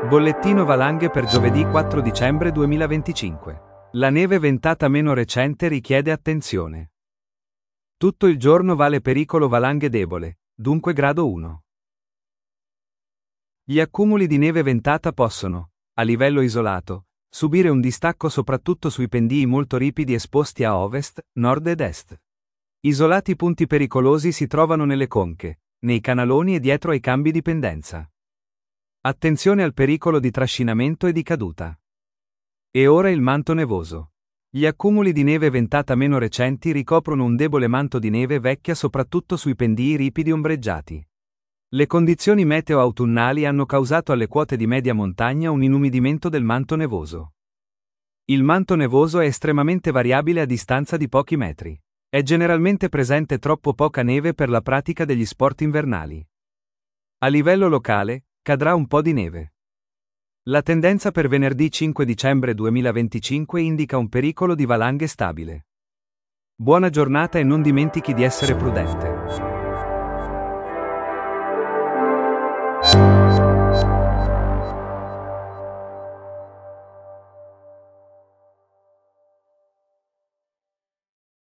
Bollettino valanghe per giovedì 4 dicembre 2025. La neve ventata meno recente richiede attenzione. Tutto il giorno vale pericolo valanghe debole, dunque grado 1. Gli accumuli di neve ventata possono, a livello isolato, subire un distacco soprattutto sui pendii molto ripidi esposti a ovest, nord ed est. Isolati punti pericolosi si trovano nelle conche, nei canaloni e dietro ai cambi di pendenza. Attenzione al pericolo di trascinamento e di caduta. E ora il manto nevoso. Gli accumuli di neve ventata meno recenti ricoprono un debole manto di neve vecchia soprattutto sui pendii ripidi ombreggiati. Le condizioni meteo autunnali hanno causato alle quote di media montagna un inumidimento del manto nevoso. Il manto nevoso è estremamente variabile a distanza di pochi metri. È generalmente presente troppo poca neve per la pratica degli sport invernali. A livello locale, cadrà un po' di neve. La tendenza per venerdì 5 dicembre 2025 indica un pericolo di valanghe stabile. Buona giornata e non dimentichi di essere prudente.